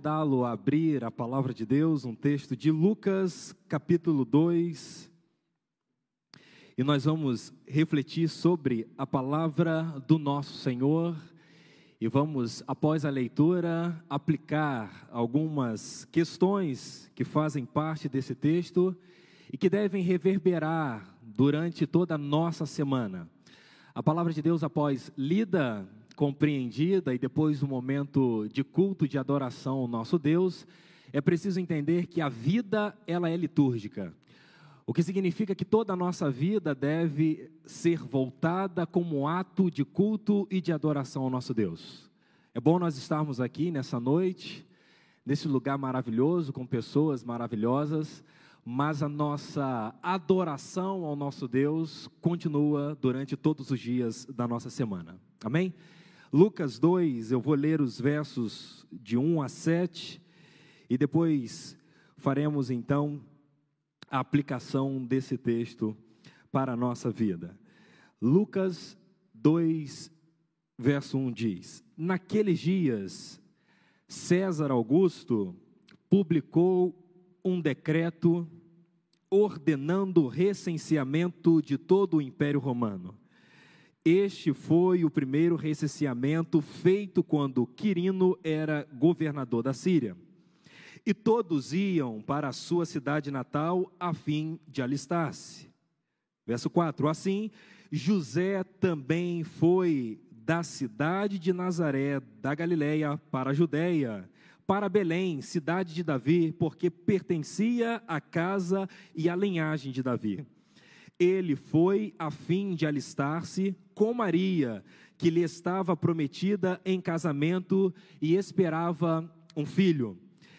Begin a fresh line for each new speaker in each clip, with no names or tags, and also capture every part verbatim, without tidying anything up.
convidá-lo a abrir a palavra de Deus, um texto de Lucas, capítulo dois, e nós vamos refletir sobre a palavra do nosso Senhor, e vamos, após a leitura, aplicar algumas questões que fazem parte desse texto, e que devem reverberar durante toda a nossa semana. A palavra de Deus, após lida, compreendida e depois do momento de culto, de adoração ao nosso Deus, é preciso entender que a vida, ela é litúrgica. O que significa que toda a nossa vida deve ser voltada como um ato de culto e de adoração ao nosso Deus. É bom nós estarmos aqui nessa noite, nesse lugar maravilhoso, com pessoas maravilhosas, mas a nossa adoração ao nosso Deus continua durante todos os dias da nossa semana. Amém? Lucas dois, eu vou ler os versos de um a sete, e depois faremos então a aplicação desse texto para a nossa vida. Lucas dois, verso um diz: Naqueles dias, César Augusto publicou um decreto ordenando o recenseamento de todo o Império Romano. Este foi o primeiro recenseamento feito quando Quirino era governador da Síria. E todos iam para a sua cidade natal a fim de alistar-se. Verso quatro, assim, José também foi da cidade de Nazaré, da Galileia, para a Judeia, para Belém, cidade de Davi, porque pertencia à casa e à linhagem de Davi. Ele foi a fim de alistar-se com Maria, que lhe estava prometida em casamento e esperava um filho.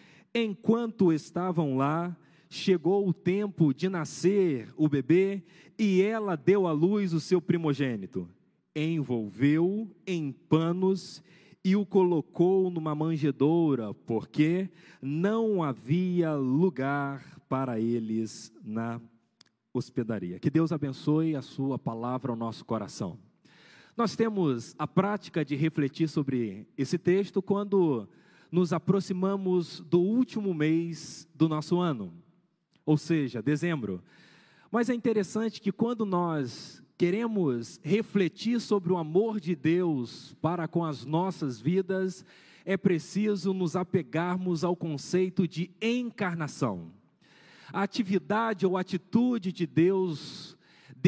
Enquanto estavam lá, chegou o tempo de nascer o bebê e ela deu à luz o seu primogênito. Envolveu-o em panos e o colocou numa manjedoura, porque não havia lugar para eles na hospedaria. Que Deus abençoe a sua palavra ao nosso coração. Nós temos a prática de refletir sobre esse texto quando nos aproximamos do último mês do nosso ano, ou seja, dezembro. Mas é interessante que quando nós queremos refletir sobre o amor de Deus para com as nossas vidas, é preciso nos apegarmos ao conceito de encarnação. A atividade ou atitude de Deus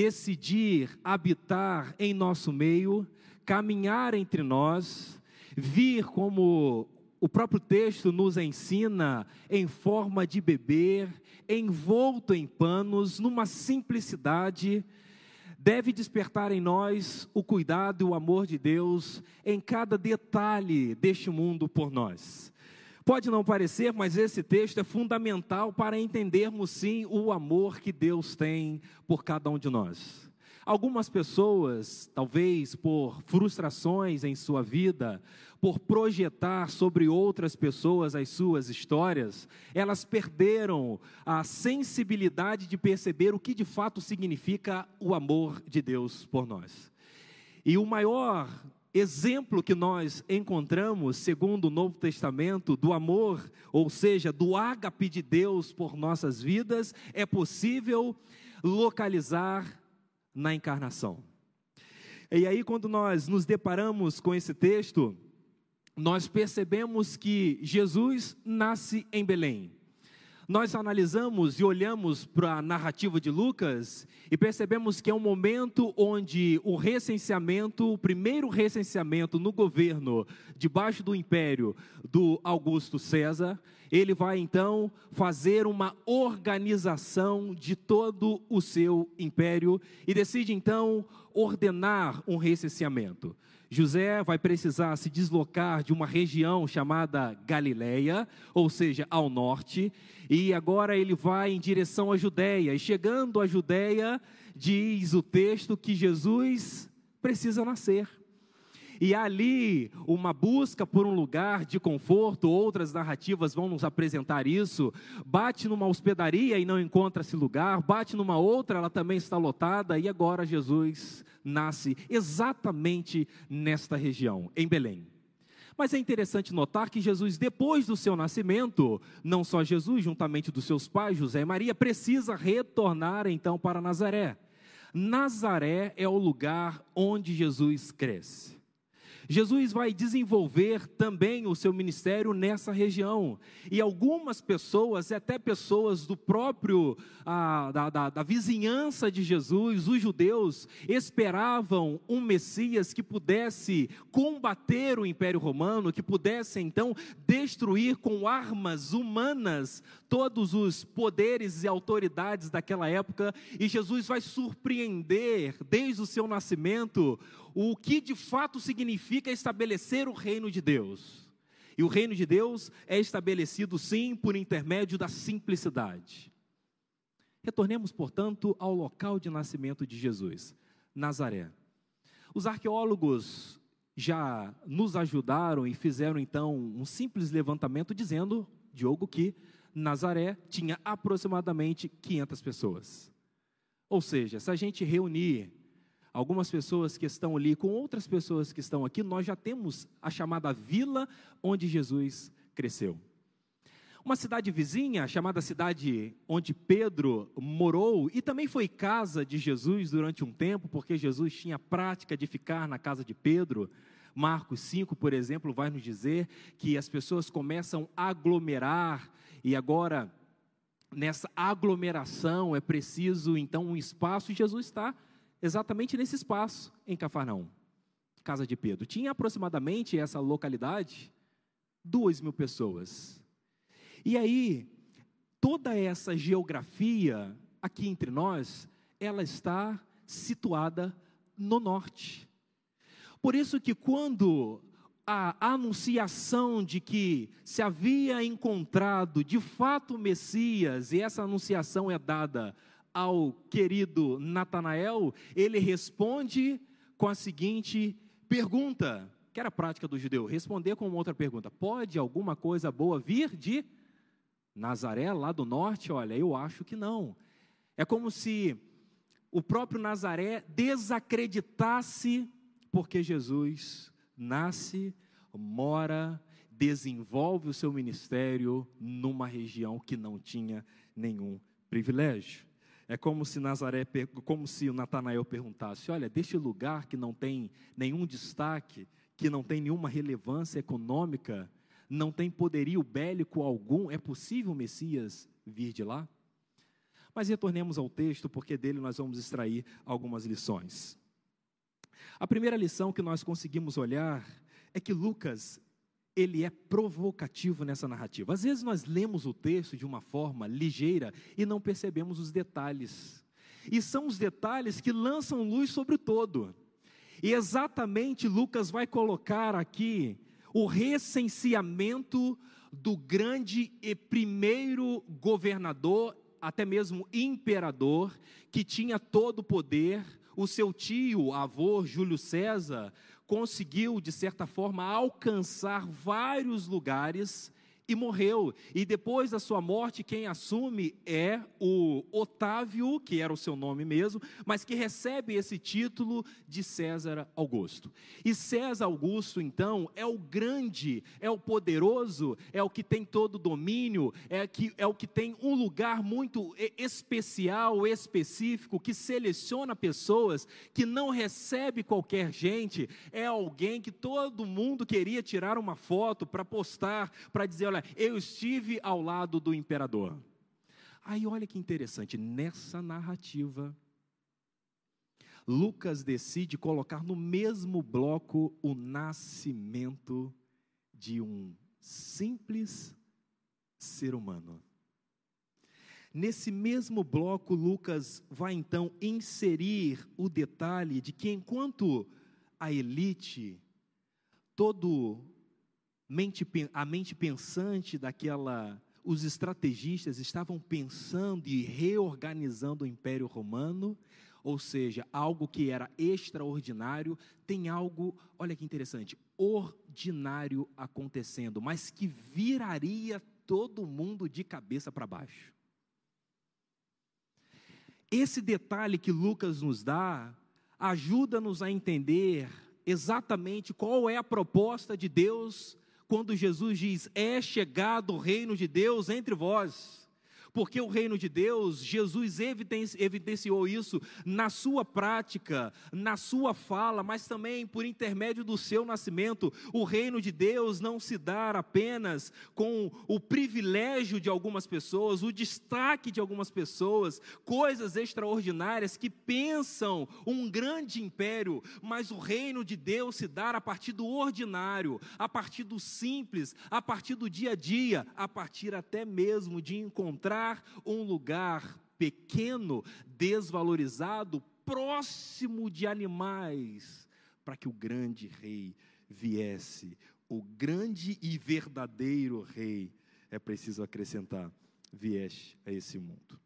decidir habitar em nosso meio, caminhar entre nós, vir como o próprio texto nos ensina, em forma de bebê, envolto em panos, numa simplicidade, deve despertar em nós o cuidado e o amor de Deus em cada detalhe deste mundo por nós. Pode não parecer, mas esse texto é fundamental para entendermos sim o amor que Deus tem por cada um de nós. Algumas pessoas, talvez por frustrações em sua vida, por projetar sobre outras pessoas as suas histórias, elas perderam a sensibilidade de perceber o que de fato significa o amor de Deus por nós. E o maior exemplo que nós encontramos, segundo o Novo Testamento, do amor, ou seja, do ágape de Deus por nossas vidas, é possível localizar na encarnação. E aí, quando nós nos deparamos com esse texto, nós percebemos que Jesus nasce em Belém. Nós analisamos e olhamos para a narrativa de Lucas e percebemos que é um momento onde o recenseamento, o primeiro recenseamento no governo, debaixo do império do Augusto César, ele vai então fazer uma organização de todo o seu império e decide então ordenar um recenseamento. José vai precisar se deslocar de uma região chamada Galileia, ou seja, ao norte, e agora ele vai em direção à Judeia, e chegando à Judeia, diz o texto que Jesus precisa nascer. E há ali uma busca por um lugar de conforto, outras narrativas vão nos apresentar isso, bate numa hospedaria e não encontra esse lugar, bate numa outra, ela também está lotada, e agora Jesus nasce exatamente nesta região, em Belém. Mas é interessante notar que Jesus, depois do seu nascimento, não só Jesus, juntamente dos seus pais, José e Maria, precisa retornar então para Nazaré. Nazaré é o lugar onde Jesus cresce. Jesus vai desenvolver também o seu ministério nessa região, e algumas pessoas, até pessoas do próprio, ah, da, da, da vizinhança de Jesus, os judeus, esperavam um Messias que pudesse combater o Império Romano, que pudesse então destruir com armas humanas todos os poderes e autoridades daquela época, e Jesus vai surpreender, desde o seu nascimento, o que de fato significa estabelecer o reino de Deus. E o reino de Deus é estabelecido sim por intermédio da simplicidade. Retornemos, portanto, ao local de nascimento de Jesus, Nazaré. Os arqueólogos já nos ajudaram e fizeram então um simples levantamento dizendo, Diogo, que Nazaré tinha aproximadamente quinhentas pessoas. Ou seja, se a gente reunir algumas pessoas que estão ali com outras pessoas que estão aqui, nós já temos a chamada vila onde Jesus cresceu. Uma cidade vizinha, chamada cidade onde Pedro morou, e também foi casa de Jesus durante um tempo, porque Jesus tinha a prática de ficar na casa de Pedro. Marcos cinco, por exemplo, vai nos dizer que as pessoas começam a aglomerar, e agora, nessa aglomeração, é preciso então um espaço, e Jesus está exatamente nesse espaço, em Cafarnaum, casa de Pedro. Tinha aproximadamente essa localidade, duas mil pessoas. E aí, toda essa geografia aqui entre nós, ela está situada no norte. Por isso que quando a anunciação de que se havia encontrado de fato o Messias, e essa anunciação é dada ao querido Natanael, ele responde com a seguinte pergunta, que era a prática do judeu, responder com uma outra pergunta: pode alguma coisa boa vir de Nazaré, lá do norte? Olha, eu acho que não. É como se o próprio Nazaré desacreditasse, porque Jesus nasce, mora, desenvolve o seu ministério numa região que não tinha nenhum privilégio. É como se Nazaré, como se o Natanael perguntasse: olha, deste lugar que não tem nenhum destaque, que não tem nenhuma relevância econômica, não tem poderio bélico algum, é possível o Messias vir de lá? Mas retornemos ao texto, porque dele nós vamos extrair algumas lições. A primeira lição que nós conseguimos olhar é que Lucas, ele é provocativo nessa narrativa. Às vezes nós lemos o texto de uma forma ligeira e não percebemos os detalhes. E são os detalhes que lançam luz sobre o todo. E exatamente Lucas vai colocar aqui o recenseamento do grande e primeiro governador, até mesmo imperador, que tinha todo o poder. O seu tio, avô, Júlio César, conseguiu, de certa forma, alcançar vários lugares e morreu. E depois da sua morte, quem assume é o Otávio, que era o seu nome mesmo, mas que recebe esse título de César Augusto. E César Augusto, então, é o grande, é o poderoso, é o que tem todo o domínio, é, que, é o que tem um lugar muito especial, específico, que seleciona pessoas, que não recebe qualquer gente. É alguém que todo mundo queria tirar uma foto para postar, para dizer: olha, eu estive ao lado do imperador. Aí olha que interessante, nessa narrativa, Lucas decide colocar no mesmo bloco o nascimento de um simples ser humano. Nesse mesmo bloco, Lucas vai então inserir o detalhe de que enquanto a elite, todo mente, a mente pensante daquela, os estrategistas estavam pensando e reorganizando o Império Romano, ou seja, algo que era extraordinário, tem algo, olha que interessante, ordinário acontecendo, mas que viraria todo mundo de cabeça para baixo. Esse detalhe que Lucas nos dá, ajuda-nos a entender exatamente qual é a proposta de Deus quando Jesus diz: é chegado o reino de Deus entre vós. Porque o reino de Deus, Jesus evidenciou isso na sua prática, na sua fala, mas também por intermédio do seu nascimento. O reino de Deus não se dá apenas com o privilégio de algumas pessoas, o destaque de algumas pessoas, coisas extraordinárias que pensam um grande império, mas o reino de Deus se dá a partir do ordinário, a partir do simples, a partir do dia a dia, a partir até mesmo de encontrar um lugar pequeno, desvalorizado, próximo de animais, para que o grande rei viesse. O grande e verdadeiro rei, é preciso acrescentar, viesse a esse mundo.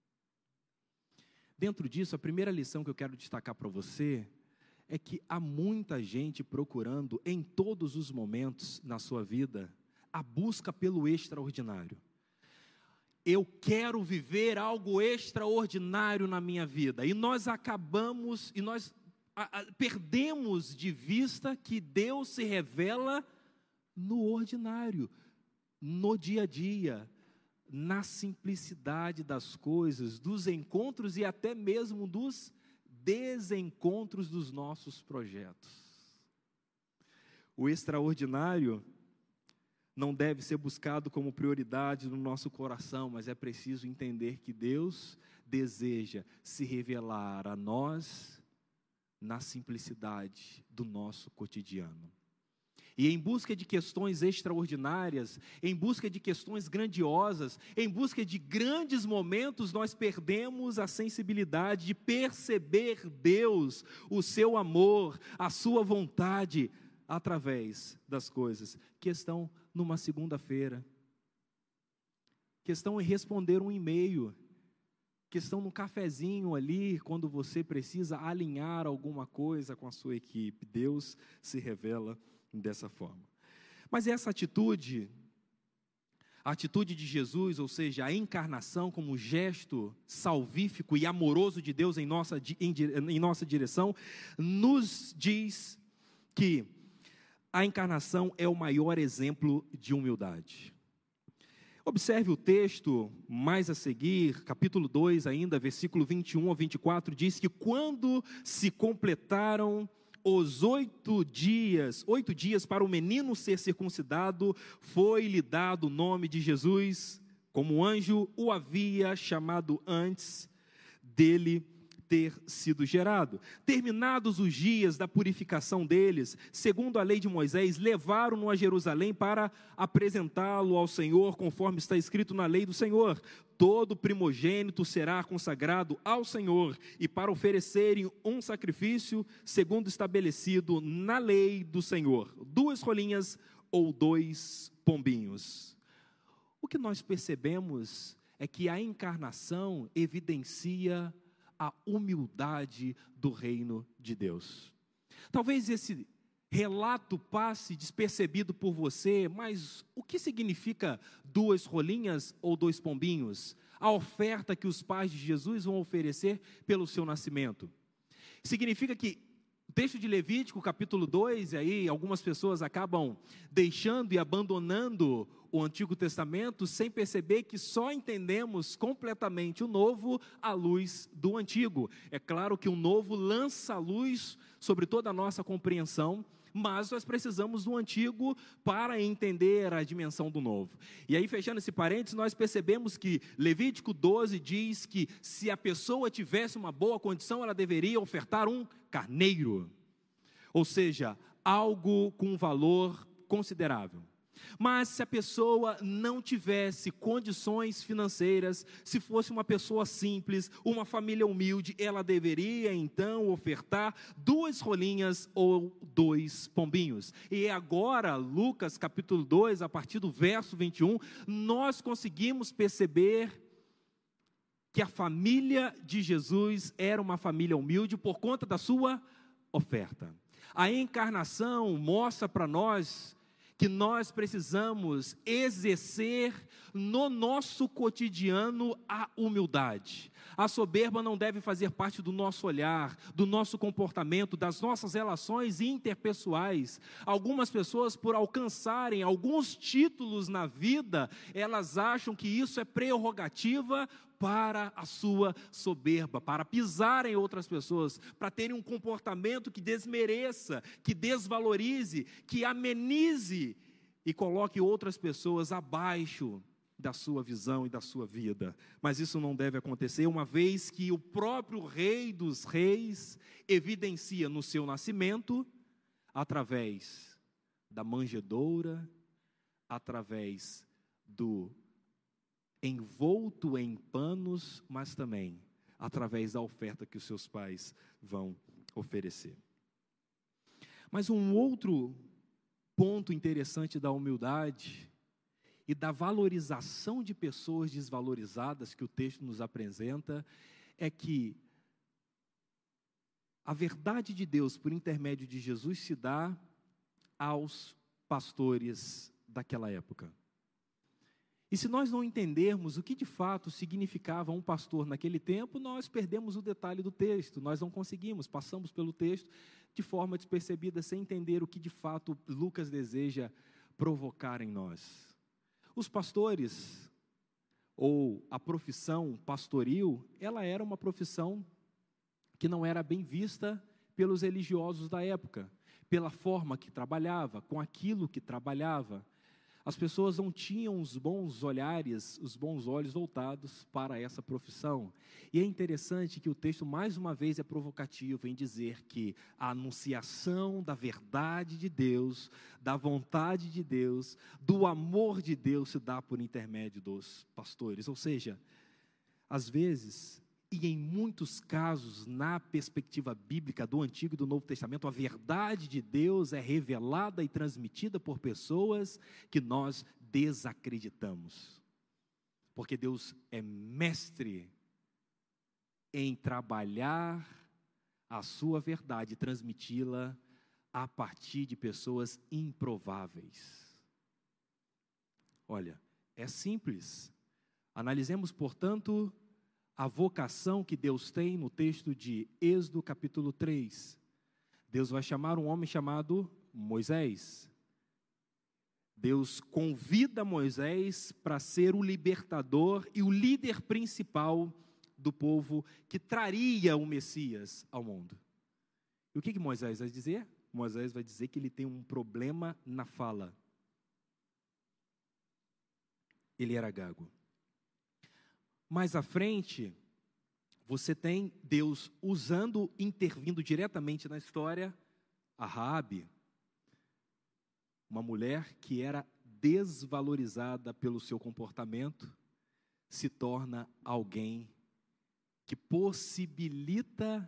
Dentro disso, a primeira lição que eu quero destacar para você é que há muita gente procurando em todos os momentos na sua vida a busca pelo extraordinário. Eu quero viver algo extraordinário na minha vida. E nós acabamos, e nós a, a, perdemos de vista que Deus se revela no ordinário, no dia a dia, na simplicidade das coisas, dos encontros e até mesmo dos desencontros dos nossos projetos. O extraordinário não deve ser buscado como prioridade no nosso coração, mas é preciso entender que Deus deseja se revelar a nós na simplicidade do nosso cotidiano. E em busca de questões extraordinárias, em busca de questões grandiosas, em busca de grandes momentos, nós perdemos a sensibilidade de perceber Deus, o seu amor, a sua vontade, através das coisas que estão numa segunda-feira, que estão em responder um e-mail, que estão no cafezinho ali, quando você precisa alinhar alguma coisa com a sua equipe. Deus se revela dessa forma. Mas essa atitude, a atitude de Jesus, ou seja, a encarnação como gesto salvífico e amoroso de Deus em nossa, em, em nossa direção, nos diz que a encarnação é o maior exemplo de humildade. Observe o texto mais a seguir, capítulo dois ainda, versículo vinte e um ao vinte e quatro, diz que quando se completaram os oito dias, oito dias para o menino ser circuncidado, foi-lhe dado o nome de Jesus, como o anjo o havia chamado antes dele ter sido gerado. Terminados os dias da purificação deles, segundo a lei de Moisés, levaram-no a Jerusalém para apresentá-lo ao Senhor, conforme está escrito na lei do Senhor. Todo primogênito será consagrado ao Senhor, e para oferecerem um sacrifício, segundo estabelecido na lei do Senhor, duas rolinhas ou dois pombinhos. O que nós percebemos é que a encarnação evidencia a humildade do reino de Deus. Talvez esse relato passe despercebido por você, mas o que significa duas rolinhas ou dois pombinhos? A oferta que os pais de Jesus vão oferecer pelo seu nascimento. Significa que o texto de Levítico, capítulo dois, e aí algumas pessoas acabam deixando e abandonando o Antigo Testamento sem perceber que só entendemos completamente o Novo à luz do Antigo. É claro que o Novo lança a luz sobre toda a nossa compreensão, mas nós precisamos do Antigo para entender a dimensão do Novo. E aí, fechando esse parênteses, nós percebemos que Levítico doze diz que se a pessoa tivesse uma boa condição, ela deveria ofertar um carneiro, ou seja, algo com valor considerável. Mas se a pessoa não tivesse condições financeiras, se fosse uma pessoa simples, uma família humilde, ela deveria então ofertar duas rolinhas ou dois pombinhos. E agora, Lucas capítulo dois, a partir do verso vinte e um, nós conseguimos perceber que a família de Jesus era uma família humilde por conta da sua oferta. A encarnação mostra para nós que nós precisamos exercer no nosso cotidiano a humildade. A soberba não deve fazer parte do nosso olhar, do nosso comportamento, das nossas relações interpessoais. Algumas pessoas, por alcançarem alguns títulos na vida, elas acham que isso é prerrogativa para a sua soberba, para pisar em outras pessoas, para terem um comportamento que desmereça, que desvalorize, que amenize e coloque outras pessoas abaixo da sua visão e da sua vida. Mas isso não deve acontecer, uma vez que o próprio Rei dos Reis evidencia no seu nascimento, através da manjedoura, através do envolto em panos, mas também através da oferta que os seus pais vão oferecer. Mas um outro ponto interessante da humildade e da valorização de pessoas desvalorizadas que o texto nos apresenta é que a verdade de Deus, por intermédio de Jesus, se dá aos pastores daquela época. E se nós não entendermos o que de fato significava um pastor naquele tempo, nós perdemos o detalhe do texto, nós não conseguimos, passamos pelo texto de forma despercebida, sem entender o que de fato Lucas deseja provocar em nós. Os pastores, ou a profissão pastoril, ela era uma profissão que não era bem vista pelos religiosos da época, pela forma que trabalhava, com aquilo que trabalhava. As pessoas não tinham os bons olhares, os bons olhos voltados para essa profissão. E é interessante que o texto, mais uma vez, é provocativo em dizer que a anunciação da verdade de Deus, da vontade de Deus, do amor de Deus se dá por intermédio dos pastores. Ou seja, às vezes, e em muitos casos, na perspectiva bíblica do Antigo e do Novo Testamento, a verdade de Deus é revelada e transmitida por pessoas que nós desacreditamos. Porque Deus é mestre em trabalhar a sua verdade e transmiti-la a partir de pessoas improváveis. Olha, é simples. Analisemos, portanto, a vocação que Deus tem no texto de Êxodo capítulo três. Deus vai chamar um homem chamado Moisés. Deus convida Moisés para ser o libertador e o líder principal do povo que traria o Messias ao mundo. E o que, que Moisés vai dizer? Moisés vai dizer que ele tem um problema na fala. Ele era gago. Mais à frente, você tem Deus usando, intervindo diretamente na história, a Raabe, uma mulher que era desvalorizada pelo seu comportamento, se torna alguém que possibilita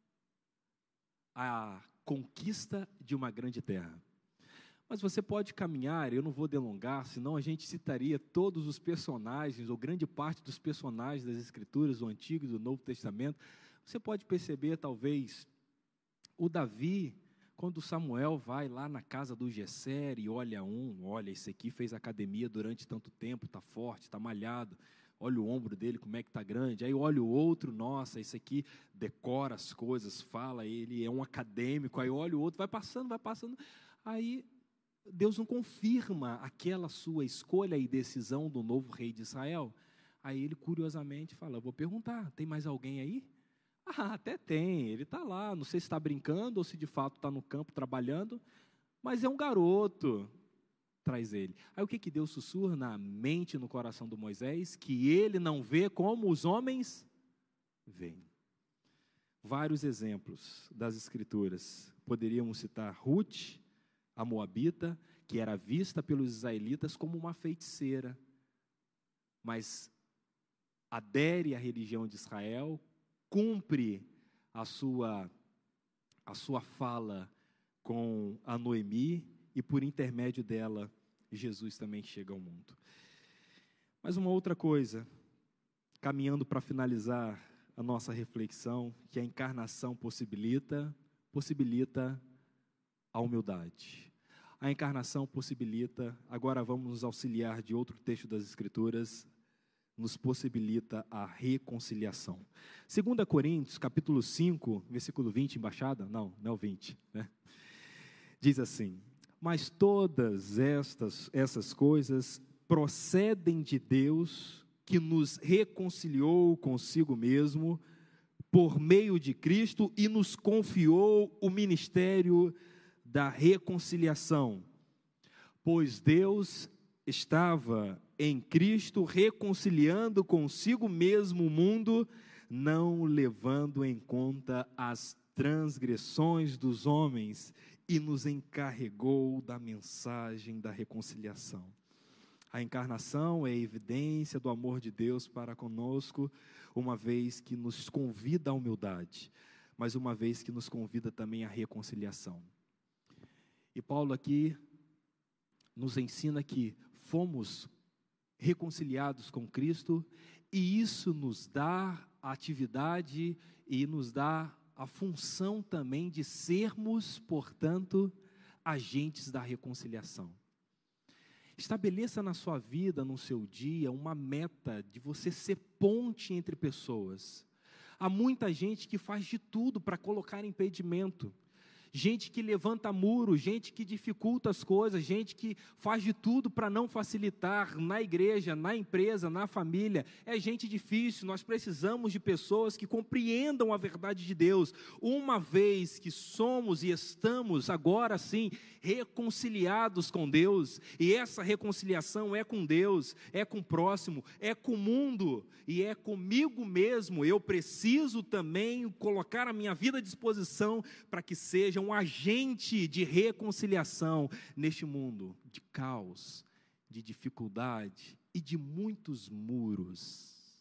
a conquista de uma grande terra. Mas você pode caminhar, eu não vou delongar, senão a gente citaria todos os personagens, ou grande parte dos personagens das Escrituras, do Antigo e do Novo Testamento. Você pode perceber, talvez, o Davi, quando Samuel vai lá na casa do Jessé e olha um, olha, esse aqui fez academia durante tanto tempo, está forte, está malhado, olha o ombro dele, como é que está grande. Aí olha o outro, nossa, esse aqui decora as coisas, fala, ele é um acadêmico. Aí olha o outro, vai passando, vai passando. Aí Deus não confirma aquela sua escolha e decisão do novo rei de Israel. Aí ele curiosamente fala, vou perguntar, tem mais alguém aí? Ah, até tem, ele está lá, não sei se está brincando ou se de fato está no campo trabalhando, mas é um garoto, traz ele. Aí o que, que Deus sussurra na mente e no coração do Moisés? Que ele não vê como os homens veem. Vários exemplos das Escrituras, poderíamos citar Ruth, a moabita, que era vista pelos israelitas como uma feiticeira, mas adere à religião de Israel, cumpre a sua, a sua fala com a Noemi, e por intermédio dela, Jesus também chega ao mundo. Mas uma outra coisa, caminhando para finalizar a nossa reflexão, que a encarnação possibilita, possibilita a humildade. A encarnação possibilita, agora vamos nos auxiliar de outro texto das Escrituras, nos possibilita a reconciliação. Segunda Coríntios, capítulo cinco, versículo vinte, embaixada? Não, não é o vinte, né? Diz assim: mas todas estas, essas coisas procedem de Deus, que nos reconciliou consigo mesmo, por meio de Cristo, e nos confiou o ministério da reconciliação. Pois Deus estava em Cristo reconciliando consigo mesmo o mundo, não levando em conta as transgressões dos homens, e nos encarregou da mensagem da reconciliação. A encarnação é a evidência do amor de Deus para conosco, uma vez que nos convida à humildade, mas uma vez que nos convida também à reconciliação. E Paulo aqui nos ensina que fomos reconciliados com Cristo, e isso nos dá a atividade e nos dá a função também de sermos, portanto, agentes da reconciliação. Estabeleça na sua vida, no seu dia, uma meta de você ser ponte entre pessoas. Há muita gente que faz de tudo para colocar impedimento. Gente que levanta muro, gente que dificulta as coisas, gente que faz de tudo para não facilitar na igreja, na empresa, na família. É gente difícil, nós precisamos de pessoas que compreendam a verdade de Deus. Uma vez que somos e estamos agora sim reconciliados com Deus, e essa reconciliação é com Deus, é com o próximo, é com o mundo e é comigo mesmo. Eu preciso também colocar a minha vida à disposição para que seja um agente de reconciliação neste mundo de caos, de dificuldade e de muitos muros.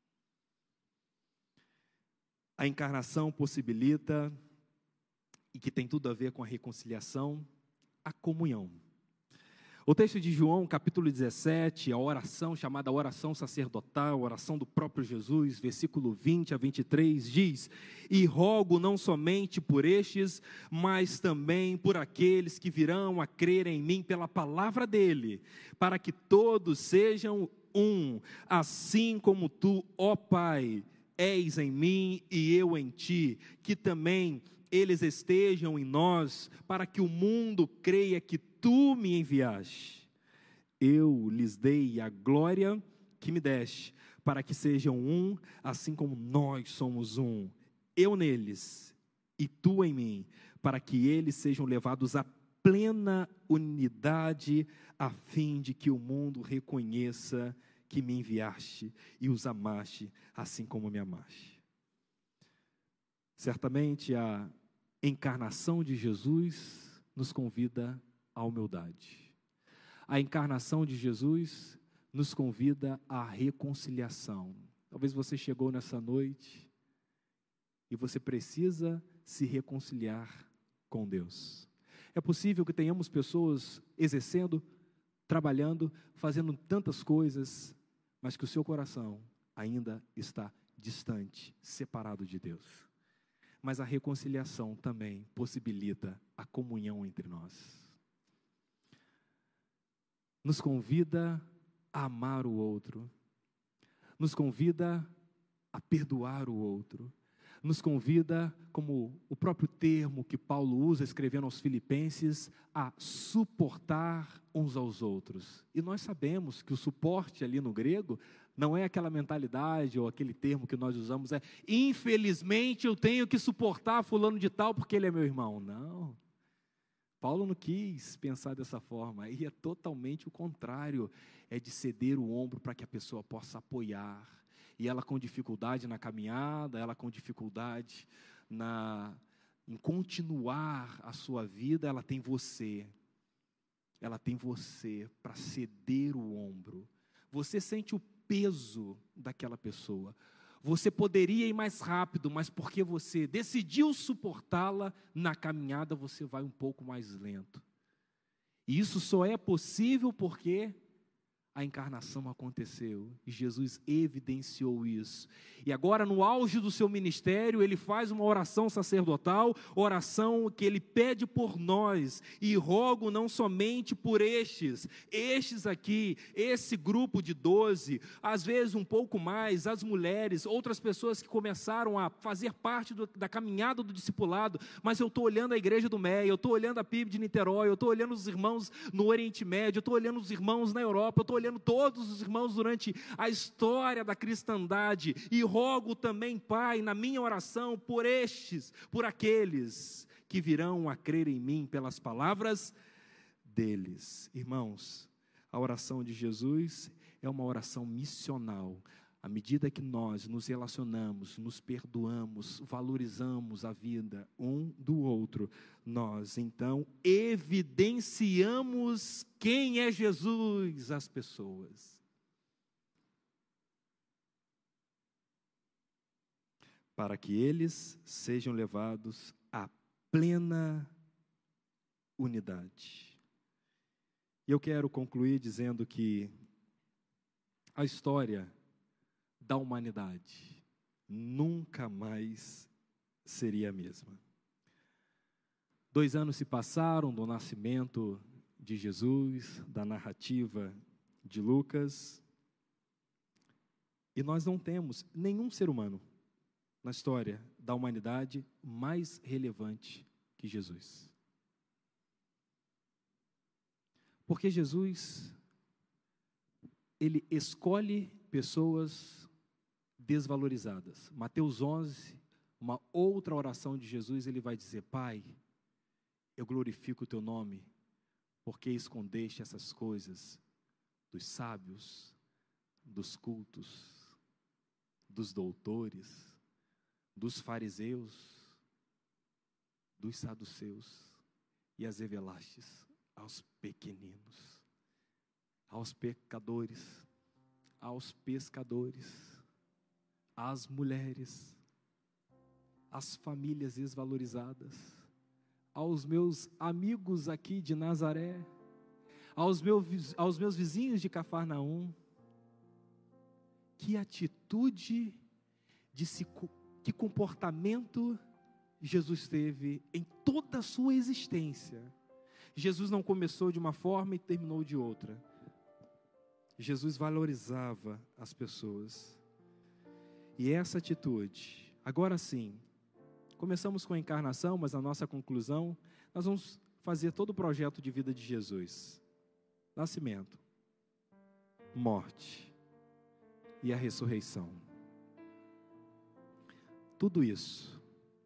A encarnação possibilita, e que tem tudo a ver com a reconciliação, a comunhão. O texto de João, capítulo dezessete, a oração chamada oração sacerdotal, a oração do próprio Jesus, versículo vinte a vinte e três, diz: e rogo não somente por estes, mas também por aqueles que virão a crer em mim pela palavra dele, para que todos sejam um, assim como tu, ó Pai, és em mim e eu em ti, que também eles estejam em nós, para que o mundo creia que tu me enviaste. Eu lhes dei a glória que me deste, para que sejam um, assim como nós somos um. Eu neles e tu em mim, para que eles sejam levados à plena unidade, a fim de que o mundo reconheça que me enviaste e os amaste, assim como me amaste. Certamente a encarnação de Jesus nos convida à humildade. A encarnação de Jesus nos convida à reconciliação. Talvez você chegou nessa noite e você precisa se reconciliar com Deus. É possível que tenhamos pessoas exercendo, trabalhando, fazendo tantas coisas, mas que o seu coração ainda está distante, separado de Deus. Mas a reconciliação também possibilita a comunhão entre nós. Nos convida a amar o outro, nos convida a perdoar o outro, nos convida, como o próprio termo que Paulo usa escrevendo aos Filipenses, a suportar uns aos outros. E nós sabemos que o suporte ali no grego não é aquela mentalidade ou aquele termo que nós usamos, é infelizmente eu tenho que suportar fulano de tal porque ele é meu irmão. Não, Paulo não quis pensar dessa forma, e é totalmente o contrário, é de ceder o ombro para que a pessoa possa apoiar, e ela com dificuldade na caminhada, ela com dificuldade na, em continuar a sua vida, ela tem você, ela tem você para ceder o ombro. Você sente o peso daquela pessoa, você poderia ir mais rápido, mas porque você decidiu suportá-la na caminhada, você vai um pouco mais lento. E isso só é possível porque a encarnação aconteceu, e Jesus evidenciou isso. E agora, no auge do seu ministério, ele faz uma oração sacerdotal, oração que ele pede por nós, e rogo não somente por estes, estes aqui, esse grupo de doze, às vezes um pouco mais, as mulheres, outras pessoas que começaram a fazer parte do, da caminhada do discipulado, mas eu estou olhando a igreja do Meia, eu estou olhando a P I B de Niterói, eu estou olhando os irmãos no Oriente Médio, eu estou olhando os irmãos na Europa, eu estou olhando todos os irmãos durante a história da cristandade, e rogo também, Pai, na minha oração, por estes, por aqueles que virão a crer em mim pelas palavras deles. Irmãos, a oração de Jesus é uma oração missional. À medida que nós nos relacionamos, nos perdoamos, valorizamos a vida um do outro, nós então evidenciamos quem é Jesus às pessoas. Para que eles sejam levados à plena unidade. E eu quero concluir dizendo que a história da humanidade nunca mais seria a mesma. Dois anos se passaram do nascimento de Jesus, da narrativa de Lucas, e nós não temos nenhum ser humano na história da humanidade mais relevante que Jesus. Porque Jesus, ele escolhe pessoas desvalorizadas. Mateus onze, uma outra oração de Jesus, ele vai dizer: Pai, eu glorifico o teu nome, porque escondeste essas coisas dos sábios, dos cultos, dos doutores, dos fariseus, dos saduceus, e as revelastes aos pequeninos, aos pecadores, aos pescadores, às mulheres, às famílias desvalorizadas, aos meus amigos aqui de Nazaré, aos meus, aos meus vizinhos de Cafarnaum. Que atitude, de se, que comportamento Jesus teve em toda a sua existência. Jesus não começou de uma forma e terminou de outra. Jesus valorizava as pessoas. E essa atitude, agora sim, começamos com a encarnação, mas a nossa conclusão, nós vamos fazer todo o projeto de vida de Jesus. Nascimento, morte e a ressurreição. Tudo isso,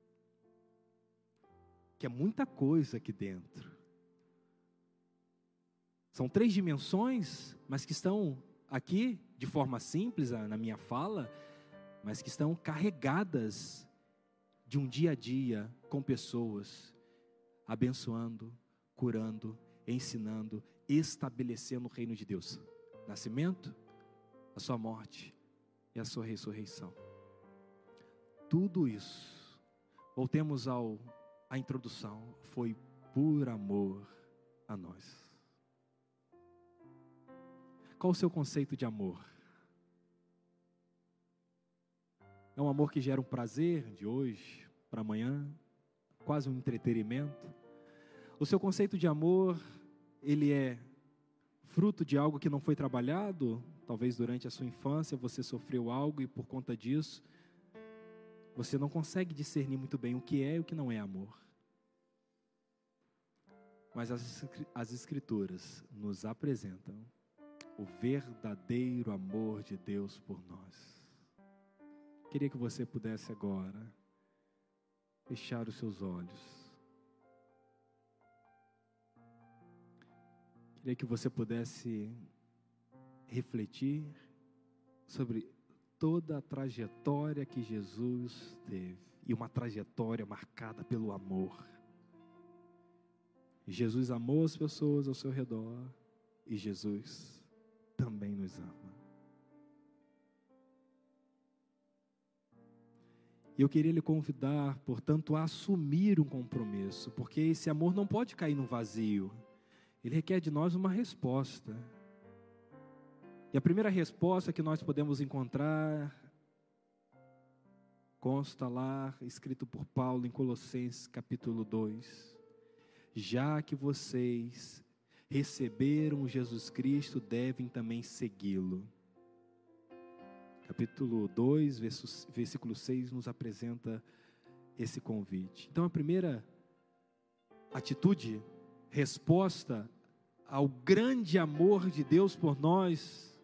que é muita coisa aqui dentro. São três dimensões, mas que estão aqui de forma simples na minha fala, mas que estão carregadas de um dia a dia com pessoas, abençoando, curando, ensinando, estabelecendo o reino de Deus. Nascimento, a sua morte e a sua ressurreição. Tudo isso, voltemos ao, à introdução, foi por amor a nós. Qual o seu conceito de amor? É um amor que gera um prazer de hoje para amanhã, quase um entretenimento? O seu conceito de amor, ele é fruto de algo que não foi trabalhado? Talvez durante a sua infância você sofreu algo e por conta disso você não consegue discernir muito bem o que é e o que não é amor. Mas as, as Escrituras nos apresentam o verdadeiro amor de Deus por nós. Queria que você pudesse agora fechar os seus olhos. Queria que você pudesse refletir sobre toda a trajetória que Jesus teve. E uma trajetória marcada pelo amor. Jesus amou as pessoas ao seu redor. E Jesus também nos ama. E eu queria lhe convidar, portanto, a assumir um compromisso, porque esse amor não pode cair no vazio. Ele requer de nós uma resposta. E a primeira resposta que nós podemos encontrar consta lá, escrito por Paulo em Colossenses capítulo dois. Já que vocês receberam Jesus Cristo, devem também segui-lo. Capítulo dois, versículo seis, nos apresenta esse convite. Então, a primeira atitude, resposta ao grande amor de Deus por nós,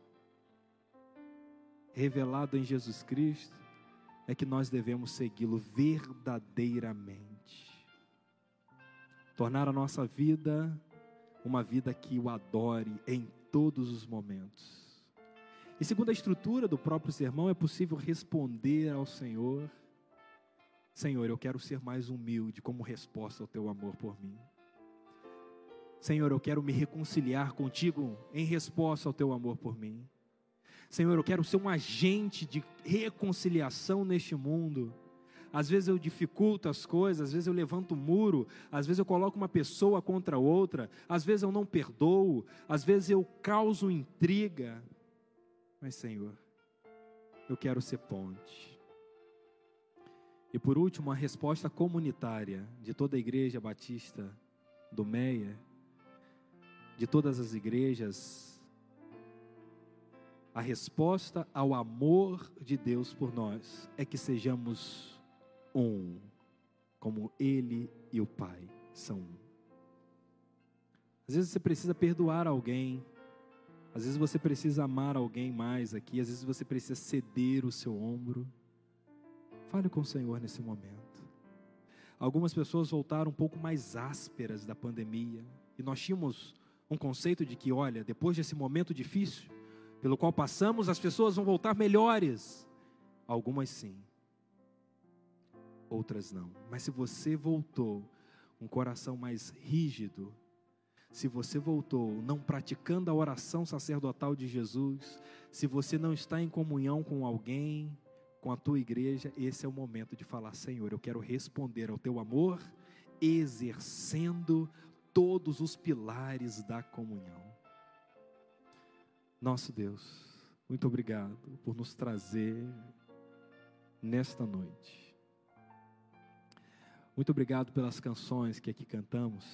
revelado em Jesus Cristo, é que nós devemos segui-lo verdadeiramente. Tornar a nossa vida uma vida que o adore em todos os momentos. E segundo a estrutura do próprio sermão, é possível responder ao Senhor: Senhor, eu quero ser mais humilde como resposta ao teu amor por mim. Senhor, eu quero me reconciliar contigo em resposta ao teu amor por mim. Senhor, eu quero ser um agente de reconciliação neste mundo. Às vezes eu dificulto as coisas, às vezes eu levanto um muro, às vezes eu coloco uma pessoa contra outra, às vezes eu não perdoo, às vezes eu causo intriga. Mas, Senhor, eu quero ser ponte. E por último, a resposta comunitária de toda a igreja batista do Meia, de todas as igrejas, a resposta ao amor de Deus por nós é que sejamos um, como Ele e o Pai são um. Às vezes você precisa perdoar alguém, às vezes você precisa amar alguém mais aqui, às vezes você precisa ceder o seu ombro. Fale com o Senhor nesse momento. Algumas pessoas voltaram um pouco mais ásperas da pandemia, e nós tínhamos um conceito de que, olha, depois desse momento difícil pelo qual passamos, as pessoas vão voltar melhores. Algumas sim, outras não. Mas se você voltou um coração mais rígido, se você voltou não praticando a oração sacerdotal de Jesus, se você não está em comunhão com alguém, com a tua igreja, esse é o momento de falar: Senhor, eu quero responder ao teu amor, exercendo todos os pilares da comunhão. Nosso Deus, muito obrigado por nos trazer nesta noite. Muito obrigado pelas canções que aqui cantamos.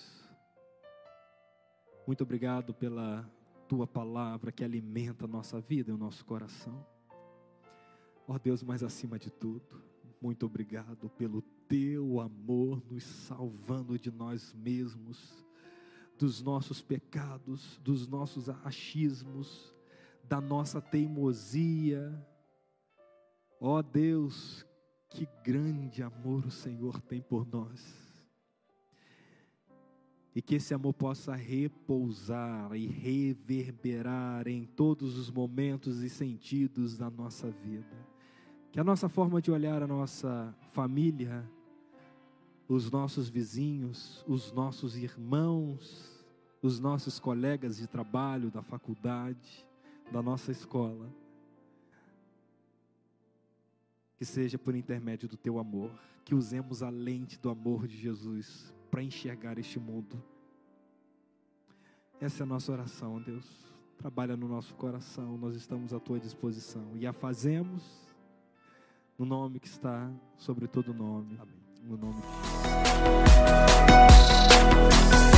Muito obrigado pela tua palavra que alimenta a nossa vida e o nosso coração. Ó Deus, mas acima de tudo, muito obrigado pelo teu amor nos salvando de nós mesmos, dos nossos pecados, dos nossos achismos, da nossa teimosia. Ó Deus, que grande amor o Senhor tem por nós. E que esse amor possa repousar e reverberar em todos os momentos e sentidos da nossa vida. Que a nossa forma de olhar a nossa família, os nossos vizinhos, os nossos irmãos, os nossos colegas de trabalho, da faculdade, da nossa escola, que seja por intermédio do teu amor, que usemos a lente do amor de Jesus para enxergar este mundo. Essa é a nossa oração, Deus. Trabalha no nosso coração, nós estamos à tua disposição e a fazemos no nome que está sobre todo nome. Amém. No nome de Jesus.